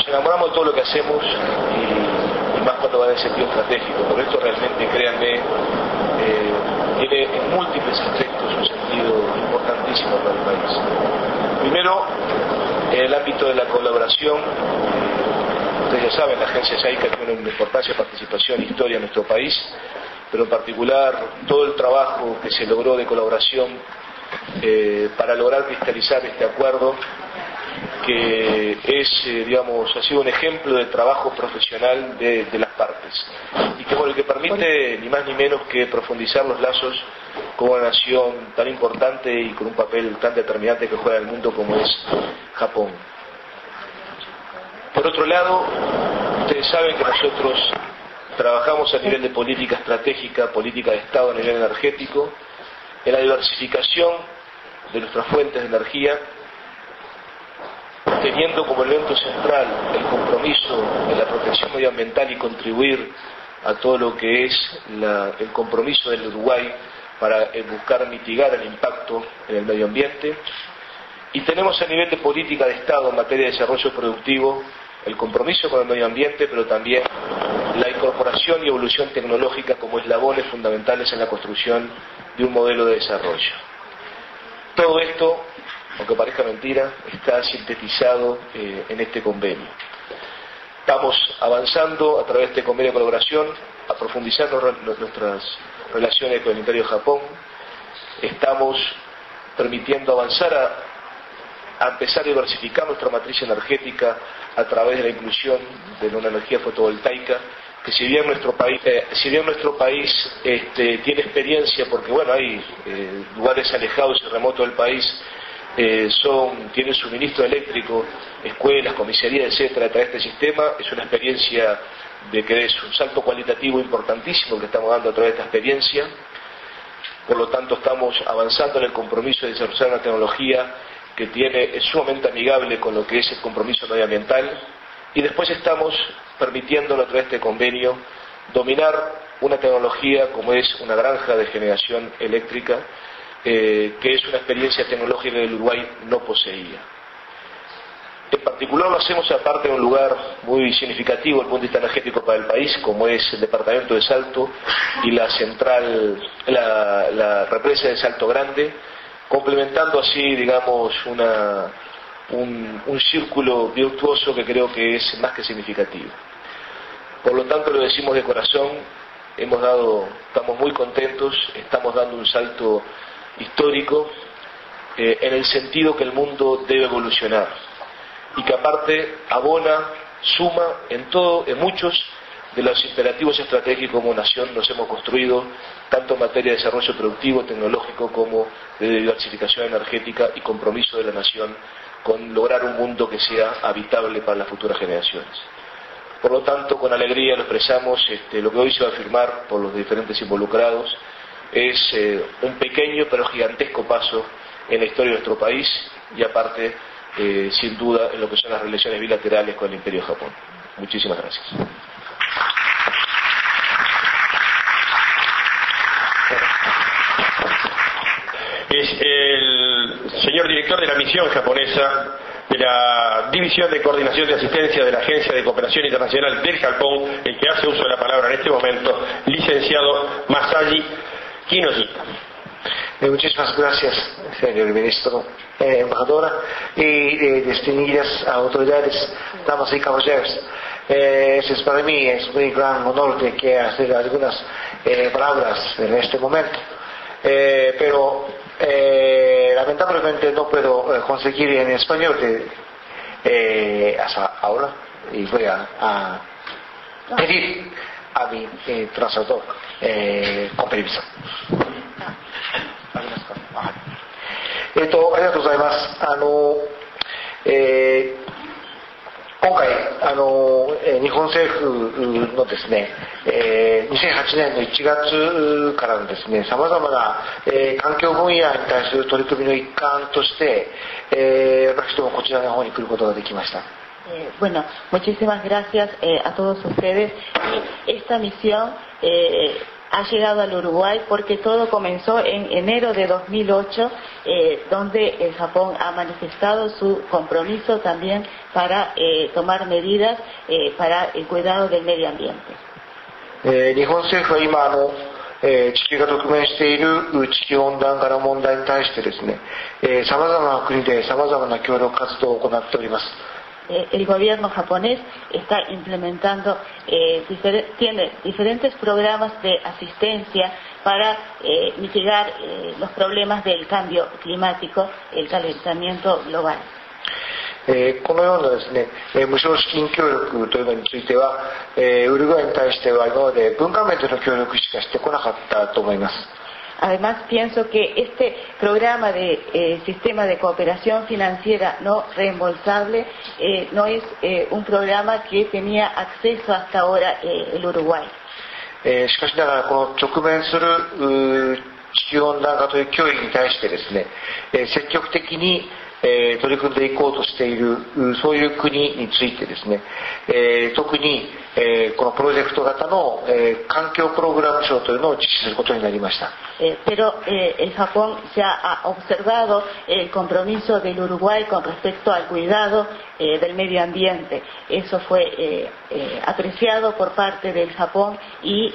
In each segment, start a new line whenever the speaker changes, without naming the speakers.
nos enamoramos de todo lo que hacemos y más cuando va en el sentido estratégico, porque esto realmente, créanme, tiene en múltiples aspectos un sentido importantísimo para el país. Primero, en el ámbito de la colaboración, ustedes ya saben, la agencia SAICA tiene una importancia de participación e historia en nuestro país, pero en particular todo el trabajo que se logró de colaboración para lograr cristalizar este acuerdo, que es, ha sido un ejemplo de trabajo profesional de las partes, y que permite ni más ni menos que profundizar los lazos con una nación tan importante y con un papel tan determinante que juega en el mundo como es Japón. Por otro lado, ustedes saben que nosotros trabajamos a nivel de política estratégica, política de Estado a nivel energético, en la diversificación de nuestras fuentes de energía, teniendo como elemento central el compromiso de la protección medioambiental y contribuir a todo lo que es el compromiso del Uruguay para buscar mitigar el impacto en el medio ambiente. Y tenemos a nivel de política de Estado en materia de desarrollo productivo el compromiso con el medio ambiente, pero también la incorporación y evolución tecnológica como eslabones fundamentales en la construcción de un modelo de desarrollo. Todo esto, aunque parezca mentira, está sintetizado en este convenio. Estamos avanzando a través de este convenio de colaboración a profundizar nuestras relaciones con el Imperio de Japón. Estamos permitiendo avanzar a empezar a diversificar nuestra matriz energética a través de la inclusión de una energía fotovoltaica, que si bien nuestro país tiene experiencia, porque bueno, hay lugares alejados y remotos del país, tienen suministro eléctrico, escuelas, comisarías, etcétera, a través de este sistema, es una experiencia de que es un salto cualitativo importantísimo que estamos dando a través de esta experiencia. Por lo tanto, estamos avanzando en el compromiso de desarrollar una tecnología que es sumamente amigable con lo que es el compromiso medioambiental, y después estamos permitiéndolo a través de este convenio dominar una tecnología como es una granja de generación eléctrica, que es una experiencia tecnológica que el Uruguay no poseía. En particular lo hacemos aparte de un lugar muy significativo desde el punto de vista energético para el país, como es el departamento de Salto y la represa de Salto Grande, complementando así, digamos, un círculo virtuoso que creo que es más que significativo. Por lo tanto, lo decimos de corazón, estamos muy contentos, estamos dando un salto histórico en el sentido que el mundo debe evolucionar, y que aparte suma en muchos de los imperativos estratégicos como nación nos hemos construido, tanto en materia de desarrollo productivo, tecnológico, como de diversificación energética y compromiso de la nación con lograr un mundo que sea habitable para las futuras generaciones. Por lo tanto, con alegría lo expresamos, lo que hoy se va a firmar por los diferentes involucrados es un pequeño pero gigantesco paso en la historia de nuestro país, y aparte, sin duda, en lo que son las relaciones bilaterales con el Imperio de Japón. Muchísimas gracias.
Es el señor director de la misión japonesa de la División de Coordinación de Asistencia de la Agencia de Cooperación Internacional del Japón, el que hace uso de la palabra en este momento, licenciado Masashi Kinoshita.
Muchísimas gracias, señor ministro, embajadora y distinguidas autoridades, damas y caballeros. Es para mí es un gran honor de que hacer algunas palabras en este momento, pero lamentablemente no puedo conseguir en español hasta ahora, y voy a pedir a mi traductor con permiso. ありがとうございます。今回日本政府のですね、2008年の1月からのですね、さまざまな環境分野に対する取り組みの一環として、私どもこちらの方に来ることができました。
Bueno, muchísimas gracias a todos ustedes. Esta misión ha llegado al Uruguay porque todo comenzó en enero de 2008, donde el Japón ha manifestado su compromiso también para tomar medidas para el cuidado del medio ambiente.
日本政府は今地球が直面している地球温暖化の問題に対してですね、さまざまな国でさまざまな協力活動を行っております。
El gobierno japonés está implementando, tiene diferentes programas de asistencia para mitigar los problemas del cambio climático, el calentamiento global.
このようなですね、無償資金協力というのについては、ウルグアイに対しては今まで文化面での協力しかしてこなかったと思います。
Además, pienso que este programa de sistema de cooperación financiera no reembolsable no es un programa que tenía acceso hasta ahora el Uruguay.
しかしながらこの直面する地球温暖化という脅威に対してですね、積極的に取り組んでいこうとしているそういう国についてですね、特にこのプロジェクト型の環境プログラム賞というのを実施することになりました。
Pero el Japón ya ha observado el compromiso del Uruguay con respecto al cuidado del medio ambiente. Eso fue apreciado por parte del Japón y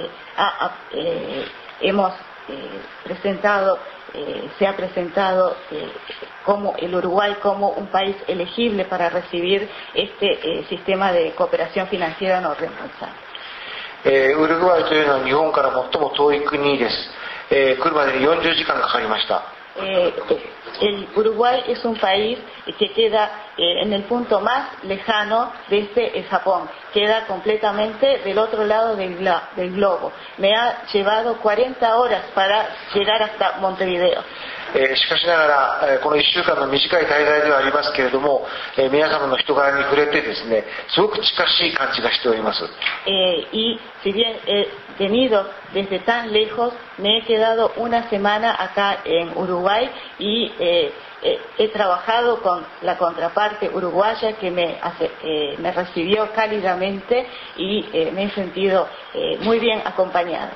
hemos presentado, se ha presentado como el Uruguay como un país elegible para recibir este sistema de cooperación financiera no reembolsable.
ウルグアイというのは日本から最も遠い国です。来るまでに40時間かかりました。
El Uruguay es un país que queda en el punto más lejano desde el Japón, queda completamente del otro lado del globo. Me ha llevado 40 horas para llegar hasta Montevideo.
しかしながらこの1週間の短い滞在ではありますけれども、皆様の人柄に触れてですね、すごく近しい感じがしております。
Y si bien he venido desde tan lejos, me he quedado una semana acá en Uruguay y he trabajado con la contraparte uruguaya que me recibió cálidamente y me he sentido muy bien acompañado.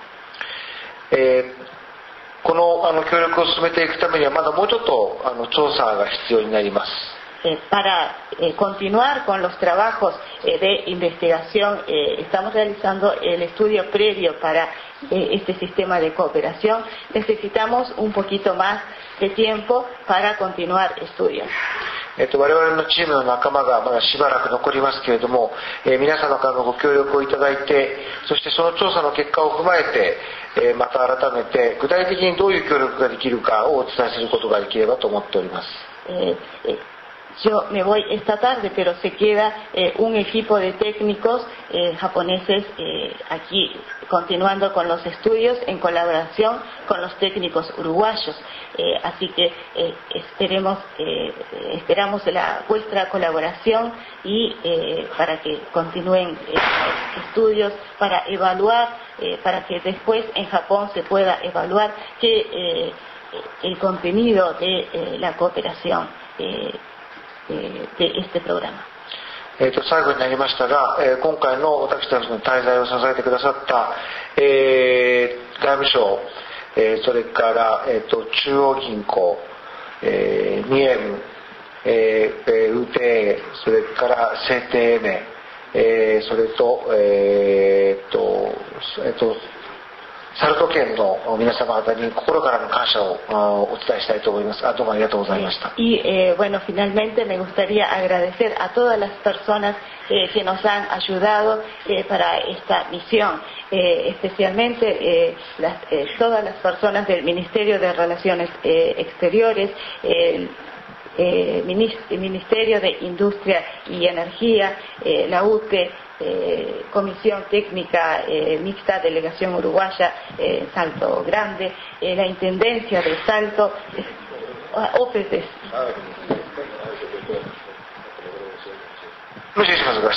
この協力を進めていくためにはまだもうちょっと調査が必要になります。
Para continuar con los trabajos de investigación, estamos realizando el estudio previo para este sistema de cooperación. Necesitamos un poquito más de tiempo para continuar estudios.
我々のチームの仲間がまだしばらく残りますけれども、皆様からのご協力をいただいて、そしてその調査の結果を踏まえて、また改めて具体的にどういう協力ができるかをお伝えすることができればと思っております。
Yo me voy esta tarde, pero se queda un equipo de técnicos japoneses aquí continuando con los estudios en colaboración con los técnicos uruguayos. Así que esperamos vuestra colaboración y para que continúen estudios para evaluar, para que después en Japón se pueda evaluar el contenido de la cooperación de este programa.
最後になりましたが、今回の私たちの滞在を支えてくださった、外務省、それから、中央銀行、ニエム、ウテー、それからセテーメ、それと、サルト県の皆様方に心からの感謝をお伝えしたいと思います。どうもありがとうございました。
Y bueno, finalmente me gustaría agradecer a todas las personas que nos han ayudado para esta misión, especialmente todas las personas del Ministerio de Relaciones Exteriores, el Ministerio de Industria y Energía, la UTE, Comisión Técnica Mixta, Delegación Uruguaya, Salto Grande, la Intendencia de Salto, OPT.